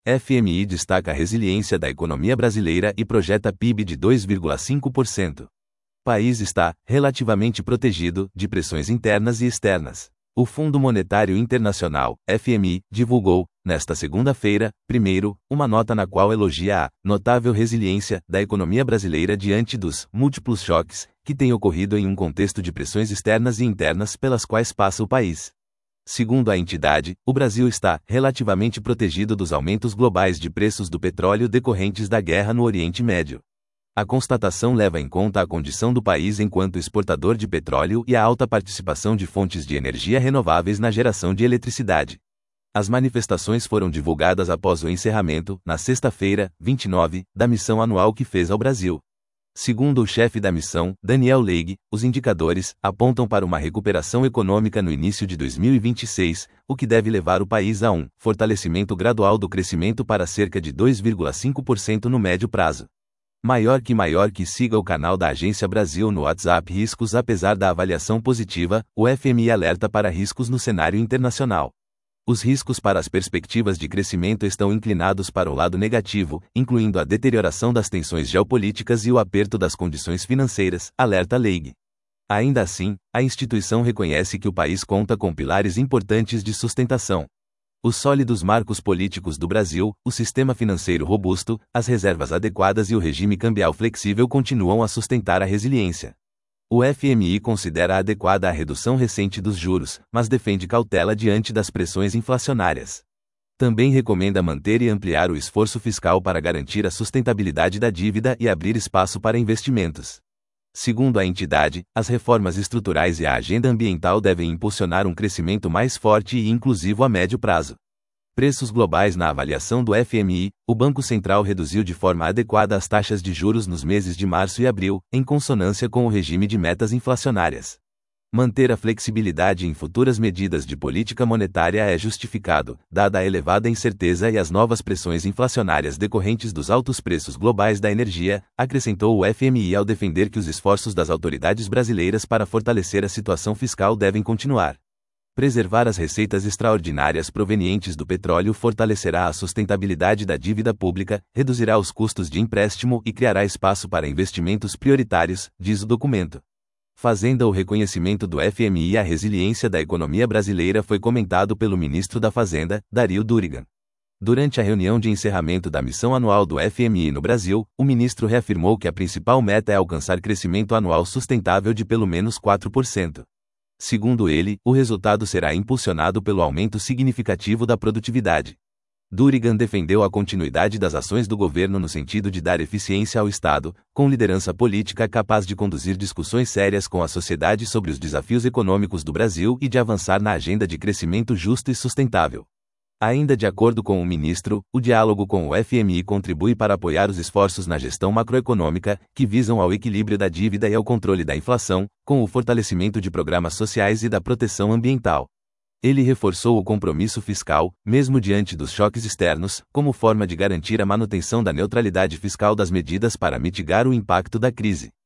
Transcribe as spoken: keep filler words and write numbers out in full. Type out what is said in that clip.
F M I destaca a resiliência da economia brasileira e projeta P I B de dois vírgula cinco por cento. O país está relativamente protegido de pressões internas e externas. O Fundo Monetário Internacional, F M I, divulgou, nesta segunda-feira, primeiro, uma nota na qual elogia a notável resiliência da economia brasileira diante dos múltiplos choques que têm ocorrido em um contexto de pressões externas e internas pelas quais passa o país. Segundo a entidade, o Brasil está relativamente protegido dos aumentos globais de preços do petróleo decorrentes da guerra no Oriente Médio. A constatação leva em conta a condição do país enquanto exportador de petróleo e a alta participação de fontes de energia renováveis na geração de eletricidade. As manifestações foram divulgadas após o encerramento, na sexta-feira, vinte e nove, da missão anual que fez ao Brasil. Segundo o chefe da missão, Daniel Leig, os indicadores apontam para uma recuperação econômica no início de dois mil e vinte e seis, o que deve levar o país a um fortalecimento gradual do crescimento para cerca de dois vírgula cinco por cento no médio prazo. Maior que maior que siga o canal da Agência Brasil no WhatsApp Riscos. Apesar da avaliação positiva, o F M I alerta para riscos no cenário internacional. Os riscos para as perspectivas de crescimento estão inclinados para o lado negativo, incluindo a deterioração das tensões geopolíticas e o aperto das condições financeiras, alerta Leig. Ainda assim, a instituição reconhece que o país conta com pilares importantes de sustentação. Os sólidos marcos políticos do Brasil, o sistema financeiro robusto, as reservas adequadas e o regime cambial flexível continuam a sustentar a resiliência. O F M I considera adequada a redução recente dos juros, mas defende cautela diante das pressões inflacionárias. Também recomenda manter e ampliar o esforço fiscal para garantir a sustentabilidade da dívida e abrir espaço para investimentos. Segundo a entidade, as reformas estruturais e a agenda ambiental devem impulsionar um crescimento mais forte e inclusivo a médio prazo. Preços globais. Na avaliação do F M I, o Banco Central reduziu de forma adequada as taxas de juros nos meses de março e abril, em consonância com o regime de metas inflacionárias. Manter a flexibilidade em futuras medidas de política monetária é justificado, dada a elevada incerteza e as novas pressões inflacionárias decorrentes dos altos preços globais da energia, acrescentou o F M I ao defender que os esforços das autoridades brasileiras para fortalecer a situação fiscal devem continuar. Preservar as receitas extraordinárias provenientes do petróleo fortalecerá a sustentabilidade da dívida pública, reduzirá os custos de empréstimo e criará espaço para investimentos prioritários, diz o documento. Fazenda. O reconhecimento do F M I à resiliência da economia brasileira foi comentado pelo ministro da Fazenda, Dario Durigan. Durante a reunião de encerramento da missão anual do F M I no Brasil, o ministro reafirmou que a principal meta é alcançar crescimento anual sustentável de pelo menos quatro por cento. Segundo ele, o resultado será impulsionado pelo aumento significativo da produtividade. Durigan defendeu a continuidade das ações do governo no sentido de dar eficiência ao Estado, com liderança política capaz de conduzir discussões sérias com a sociedade sobre os desafios econômicos do Brasil e de avançar na agenda de crescimento justo e sustentável. Ainda de acordo com o ministro, o diálogo com o F M I contribui para apoiar os esforços na gestão macroeconômica, que visam ao equilíbrio da dívida e ao controle da inflação, com o fortalecimento de programas sociais e da proteção ambiental. Ele reforçou o compromisso fiscal, mesmo diante dos choques externos, como forma de garantir a manutenção da neutralidade fiscal das medidas para mitigar o impacto da crise.